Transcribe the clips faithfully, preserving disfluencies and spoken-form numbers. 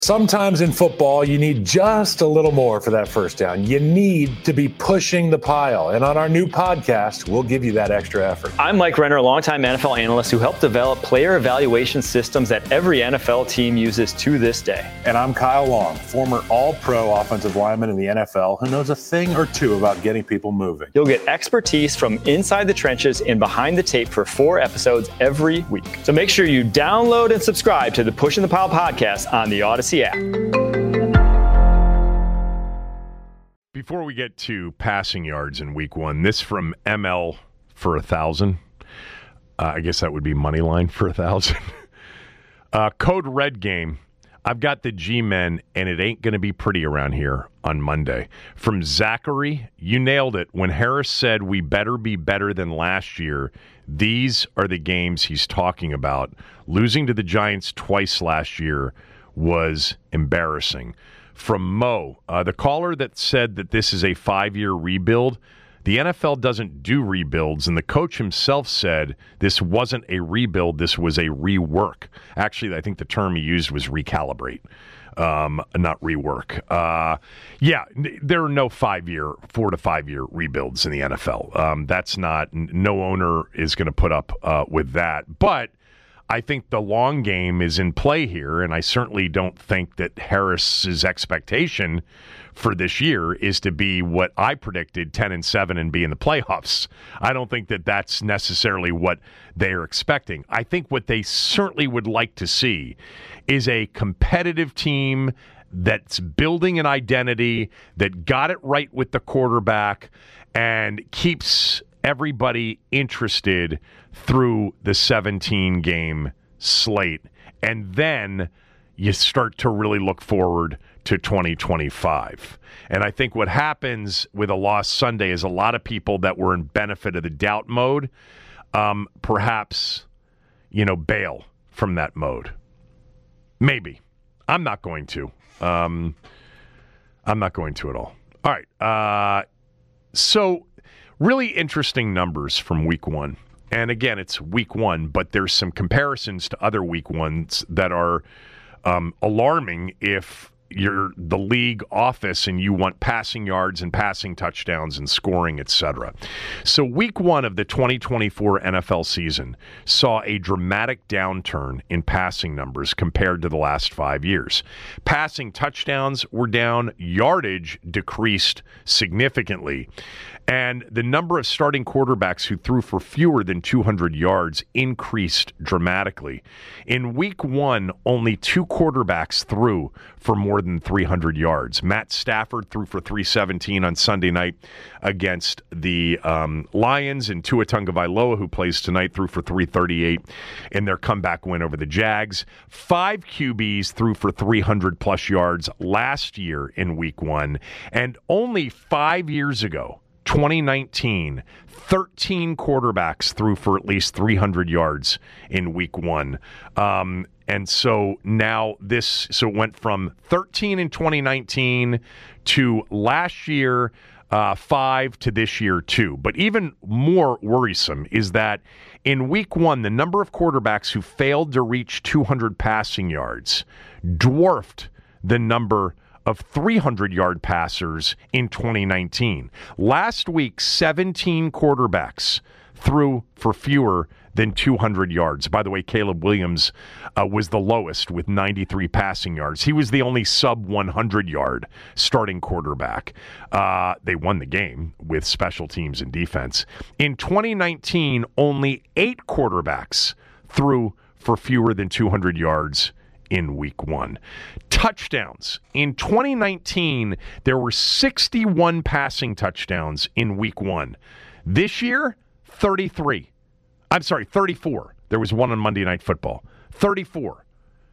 Sometimes in football, you need just a little more for that first down. You need to be pushing the pile. And on our new podcast, we'll give you that extra effort. I'm Mike Renner, a longtime N F L analyst who helped develop player evaluation systems that every N F L team uses to this day. And I'm Kyle Long, former all-pro offensive lineman in the N F L who knows a thing or two about getting people moving. You'll get expertise from inside the trenches and behind the tape for four episodes every week. So make sure you download and subscribe to the Pushing the Pile podcast on the Odyssey app. Before we get to passing yards in week one, this from M L for a thousand. Uh, I guess that would be money line for a thousand. uh, code red game. I've got the G-men, and it ain't going to be pretty around here on Monday. From Zachary, you nailed it. When Harris said we better be better than last year, these are the games he's talking about. Losing to the Giants twice last year was embarrassing. From Mo, uh, the caller that said that this is a five-year rebuild, the N F L doesn't do rebuilds, and the coach himself said this wasn't a rebuild, this was a rework. Actually, I think the term he used was recalibrate, um, not rework. Uh, yeah, there are no five-year, four to five-year rebuilds in the N F L. Um, that's not, no owner is going to put up uh, with that. But I think the long game is in play here, and I certainly don't think that Harris's expectation for this year is to be what I predicted, ten and seven, and be in the playoffs. I don't think that that's necessarily what they are expecting. I think what they certainly would like to see is a competitive team that's building an identity, that got it right with the quarterback, and keeps everybody interested through the seventeen-game slate. And then you start to really look forward to twenty twenty-five. And I think what happens with a loss Sunday is a lot of people that were in benefit of the doubt mode, um, perhaps, you know, bail from that mode. Maybe. I'm not going to. Um, I'm not going to at all. All right. Uh, so... Really interesting numbers from week one. And again, it's week one, but there's some comparisons to other week ones that are um, alarming if you're the league office and you want passing yards and passing touchdowns and scoring, et cetera. So week one of the twenty twenty-four N F L season saw a dramatic downturn in passing numbers compared to the last five years. Passing touchdowns were down, yardage decreased significantly, and the number of starting quarterbacks who threw for fewer than two hundred yards increased dramatically. In week one, only two quarterbacks threw for more than three hundred yards. Matt Stafford threw for three seventeen on Sunday night against the um, Lions, and Tua Tagovailoa, who plays tonight, threw for three thirty-eight in their comeback win over the Jags. Five Q Bs threw for three hundred plus yards last year in week one, and only five years ago, twenty nineteen, thirteen quarterbacks threw for at least three hundred yards in week one. Um, and so now this, so it went from thirteen in twenty nineteen to last year, uh, five to this year, two. But even more worrisome is that in week one, the number of quarterbacks who failed to reach two hundred passing yards dwarfed the number of three hundred yard passers in twenty nineteen. Last week, seventeen quarterbacks threw for fewer than two hundred yards. By the way, Caleb Williams uh, was the lowest with ninety-three passing yards. He was the only sub one hundred yard starting quarterback. Uh, they won the game with special teams and defense. In twenty nineteen, only eight quarterbacks threw for fewer than two hundred yards in week one. Touchdowns. In twenty nineteen, there were sixty-one passing touchdowns in week one. This year, thirty-three. I'm sorry, thirty-four. There was one on Monday Night Football. thirty-four.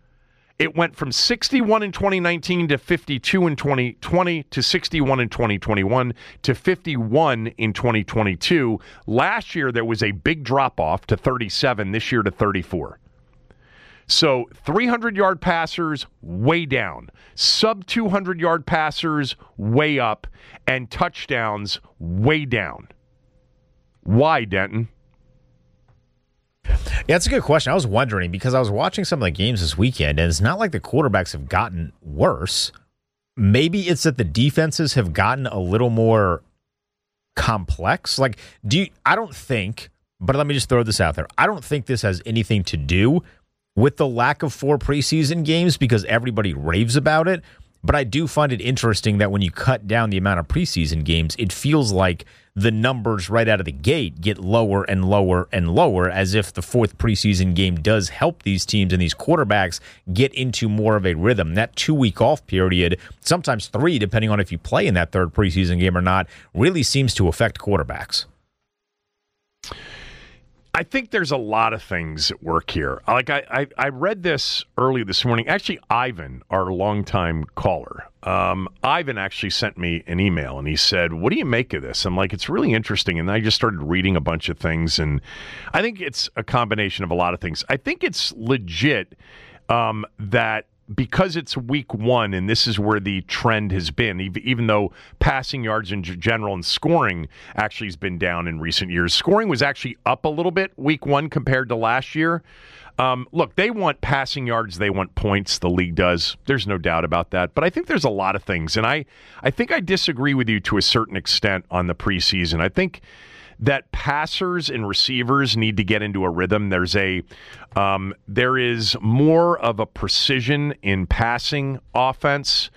It went from sixty-one in twenty nineteen to fifty-two in twenty twenty to sixty-one in twenty twenty-one to fifty-one in twenty twenty-two. Last year, there was a big drop-off to thirty-seven. This year to thirty-four. So three hundred yard passers, way down. Sub two hundred yard passers, way up. And touchdowns, way down. Why, Denton? Yeah, that's a good question. I was wondering because I was watching some of the games this weekend, and it's not like the quarterbacks have gotten worse. Maybe it's that the defenses have gotten a little more complex. Like, do you, I don't think, but let me just throw this out there. I don't think this has anything to do with the lack of four preseason games because everybody raves about it. But I do find it interesting that when you cut down the amount of preseason games, it feels like the numbers right out of the gate get lower and lower and lower, as if the fourth preseason game does help these teams and these quarterbacks get into more of a rhythm. That two-week off period, sometimes three, depending on if you play in that third preseason game or not, really seems to affect quarterbacks. I think there's a lot of things at work here. Like I, I, I read this early this morning. Actually, Ivan, our longtime caller, um, Ivan actually sent me an email, and he said, what do you make of this? I'm like, it's really interesting. And I just started reading a bunch of things, and I think it's a combination of a lot of things. I think it's legit um, that because it's week one, and this is where the trend has been, even though passing yards in general and scoring actually has been down in recent years. Scoring was actually up a little bit week one compared to last year. Um, look, they want passing yards. They want points. The league does. There's no doubt about that. But I think there's a lot of things. And I, I think I disagree with you to a certain extent on the preseason. I think that passers and receivers need to get into a rhythm. There's a, um, there is more of a precision in passing offense,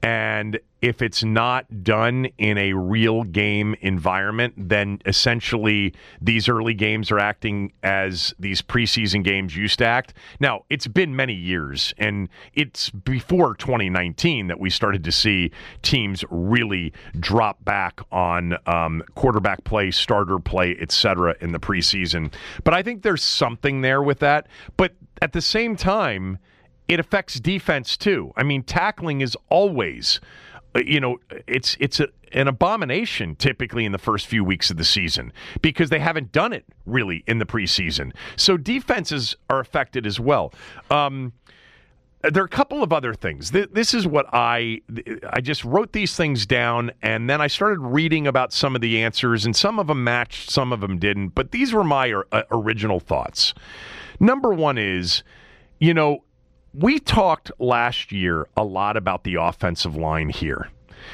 and if it's not done in a real game environment, then essentially these early games are acting as these preseason games used to act. Now, it's been many years, and it's before twenty nineteen that we started to see teams really drop back on um, quarterback play, starter play, et cetera in the preseason. But I think there's something there with that. But at the same time, it affects defense too. I mean, tackling is always, you know, it's it's a, an abomination typically in the first few weeks of the season because they haven't done it really in the preseason. So defenses are affected as well. Um, there are a couple of other things. This is what I I just wrote these things down, and then I started reading about some of the answers, and some of them matched, some of them didn't. But these were my uh, original thoughts. Number one is, you know, we talked last year a lot about the offensive line here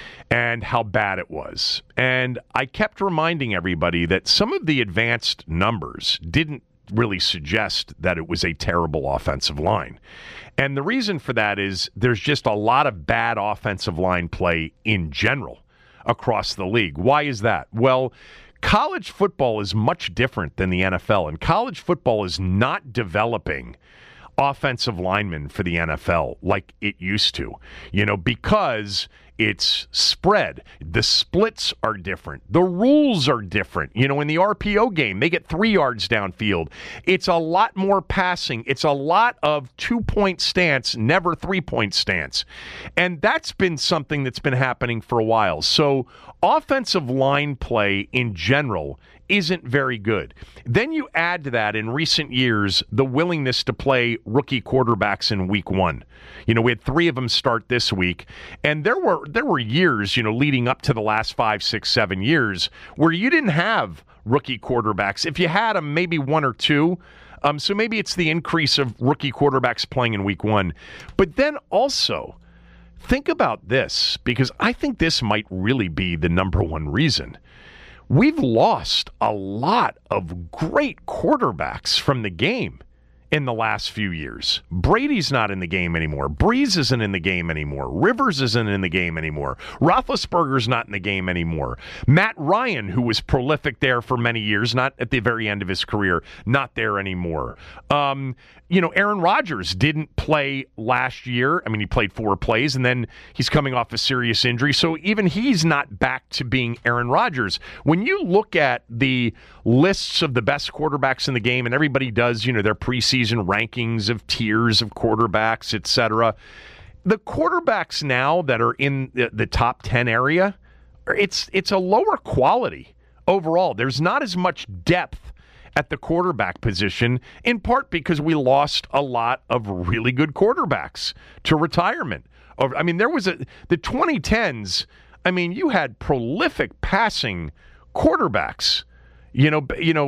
and how bad it was. And I kept reminding everybody that some of the advanced numbers didn't really suggest that it was a terrible offensive line. And the reason for that is there's just a lot of bad offensive line play in general across the league. Why is that? Well, college football is much different than the N F L, and college football is not developing offensive linemen for the N F L like it used to, you know, because it's spread. The splits are different. The rules are different. You know, in the R P O game, they get three yards downfield. It's a lot more passing. It's a lot of two-point stance, never three-point stance. And that's been something that's been happening for a while. So offensive line play in general isn't very good. Then you add to that, in recent years, the willingness to play rookie quarterbacks in week one. You know, we had three of them start this week, and there were there were years, you know, leading up to the last five, six, seven years where you didn't have rookie quarterbacks. If you had them, maybe one or two. Um, so maybe it's the increase of rookie quarterbacks playing in week one. But then also, think about this, because I think this might really be the number one reason. We've lost a lot of great quarterbacks from the game in the last few years. Brady's not in the game anymore. Breeze isn't in the game anymore. Rivers isn't in the game anymore. Roethlisberger's not in the game anymore. Matt Ryan, who was prolific there for many years, not at the very end of his career, not there anymore. Um, you know, Aaron Rodgers didn't play last year. I mean, he played four plays, and then he's coming off a serious injury. So even he's not back to being Aaron Rodgers. When you look at the lists of the best quarterbacks in the game, and everybody does, you know, their preseason rankings of tiers of quarterbacks, et cetera, the quarterbacks now that are in the, the top ten area, it's it's a lower quality overall. There's not as much depth at the quarterback position, in part because we lost a lot of really good quarterbacks to retirement. I mean, there was a the twenty tens. I mean, you had prolific passing quarterbacks. You know, you know.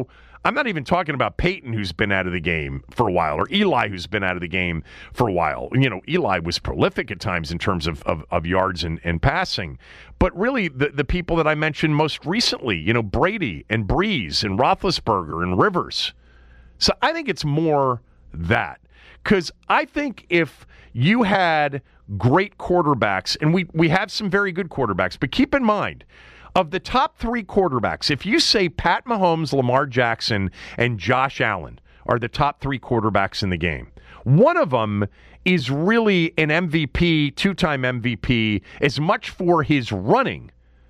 I'm not even talking about Peyton, who's been out of the game for a while, or Eli, who's been out of the game for a while. You know, Eli was prolific at times in terms of, of, of yards and, and passing. But really, the, the people that I mentioned most recently, you know, Brady and Breeze and Roethlisberger and Rivers. So I think it's more that. Because I think if you had great quarterbacks, and we, we have some very good quarterbacks, but keep in mind, of the top three quarterbacks, if you say Pat Mahomes, Lamar Jackson, and Josh Allen are the top three quarterbacks in the game, one of them is really an M V P, two-time M V P, as much for his running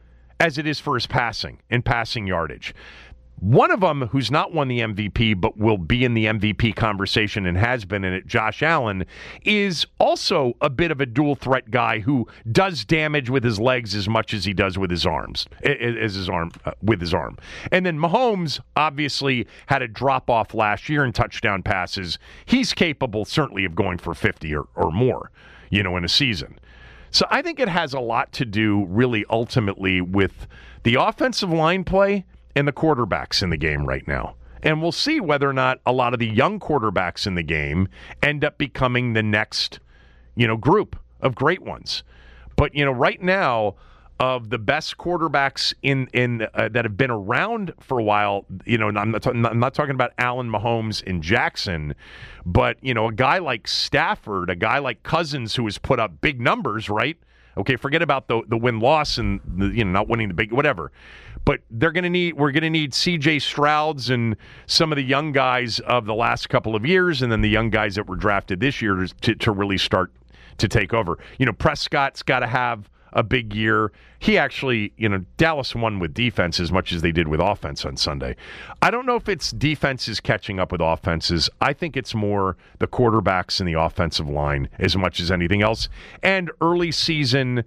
as it is for his passing and passing yardage. One of them, who's not won the M V P but will be in the M V P conversation and has been in it, Josh Allen, is also a bit of a dual threat guy who does damage with his legs as much as he does with his arms, as his arm uh, with his arm. And then Mahomes obviously had a drop off last year in touchdown passes. He's capable certainly of going for fifty or, or more, you know, in a season. So I think it has a lot to do really ultimately with the offensive line play and the quarterbacks in the game right now. And we'll see whether or not a lot of the young quarterbacks in the game end up becoming the next, you know, group of great ones. But, you know, right now, of the best quarterbacks in in uh, that have been around for a while, you know, I'm not, t- I'm not talking about Allen, Mahomes, and Jackson, but, you know, a guy like Stafford, a guy like Cousins, who has put up big numbers, right? Okay, forget about the the win-loss and the, you know, not winning the big whatever. But they're going to need we're going to need C J Strouds and some of the young guys of the last couple of years, and then the young guys that were drafted this year to to really start to take over. You know, Prescott's got to have a big year. He actually, you know, Dallas won with defense as much as they did with offense on Sunday. I don't know if it's defenses catching up with offenses. I think it's more the quarterbacks and the offensive line as much as anything else. And early season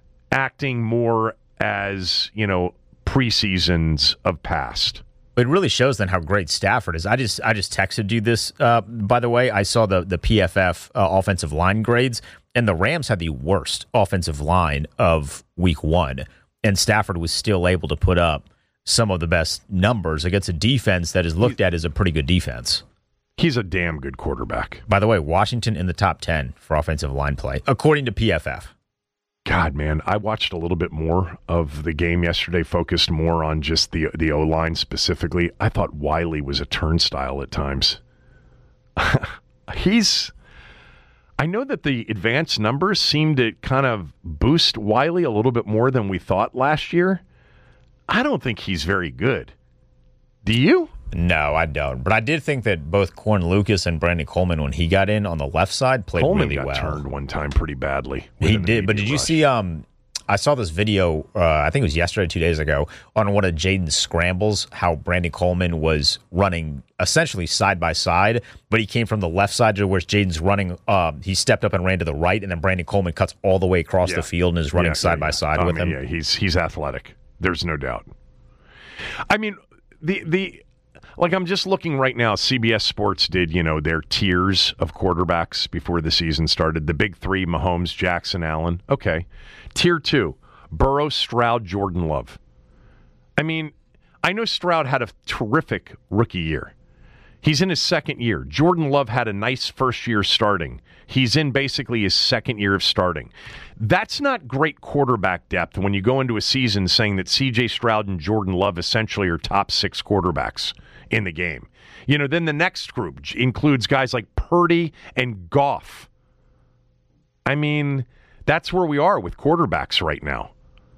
acting more as, you know, preseasons of past. It really shows then how great Stafford is. I just I just texted you this, uh, by the way. I saw the, the P F F uh, offensive line grades, and the Rams had the worst offensive line of week one, and Stafford was still able to put up some of the best numbers against a defense that is looked at as a pretty good defense. He's a damn good quarterback. By the way, Washington in the top ten for offensive line play, according to P F F. God, man, I watched a little bit more of the game yesterday, focused more on just the the O-line specifically. I thought Wiley was a turnstile at times. He's... I know that the advanced numbers seem to kind of boost Wiley a little bit more than we thought last year. I don't think he's very good. Do you? No, I don't. But I did think that both Corn Lucas and Brandon Coleman, when he got in on the left side, played Coleman really got well. turned one time pretty badly. He did, but did you rush. see? Um, I saw this video. Uh, I think it was yesterday, two days ago, on one of Jaden's scrambles. How Brandon Coleman was running essentially side by side, but he came from the left side to where Jaden's running. Um, he stepped up and ran to the right, and then Brandon Coleman cuts all the way across yeah. the field and is running yeah, side yeah, by yeah. side I with mean, him. Yeah, he's he's athletic. There's no doubt. I mean, the the. Like, I'm just looking right now, C B S Sports did, you know, their tiers of quarterbacks before the season started. The big three, Mahomes, Jackson, Allen. Okay. Tier two, Burrow, Stroud, Jordan Love. I mean, I know Stroud had a terrific rookie year. He's in his second year. Jordan Love had a nice first year starting. He's in basically his second year of starting. That's not great quarterback depth when you go into a season saying that C J Stroud and Jordan Love essentially are top six quarterbacks in the game. You know, then the next group includes guys like Purdy and Goff. I mean, that's where we are with quarterbacks right now.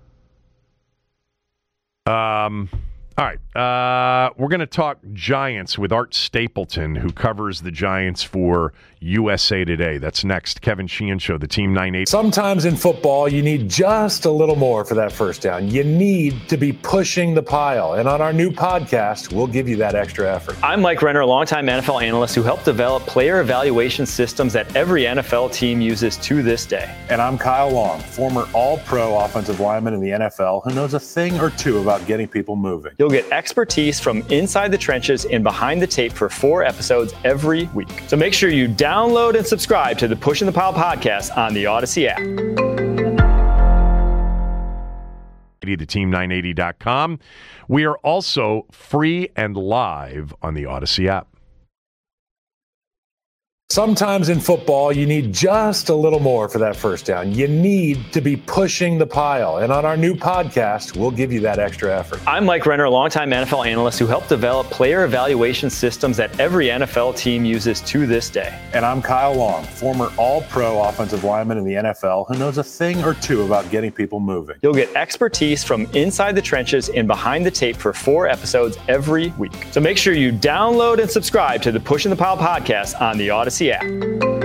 Um, all right. Uh, we're going to talk Giants with Art Stapleton, who covers the Giants for U S A Today. That's next. Kevin Sheehan Show, the Team nine eighty. Sometimes in football, you need just a little more for that first down. You need to be pushing the pile. And on our new podcast, we'll give you that extra effort. I'm Mike Renner, a longtime N F L analyst who helped develop player evaluation systems that every N F L team uses to this day. And I'm Kyle Long, former all-pro offensive lineman in the N F L who knows a thing or two about getting people moving. You'll get expertise from inside the trenches and behind the tape for four episodes every week. So make sure you download and subscribe to the Pushing the Pile podcast on the Odyssey app. eighty, the team nine eighty dot com. We are also free and live on the Odyssey app. Sometimes in football, you need just a little more for that first down. You need to be pushing the pile. And on our new podcast, we'll give you that extra effort. I'm Mike Renner, a longtime N F L analyst who helped develop player evaluation systems that every N F L team uses to this day. And I'm Kyle Long, former all-pro offensive lineman in the N F L who knows a thing or two about getting people moving. You'll get expertise from inside the trenches and behind the tape for four episodes every week. So make sure you download and subscribe to the Pushing the Pile podcast on the Odyssey app.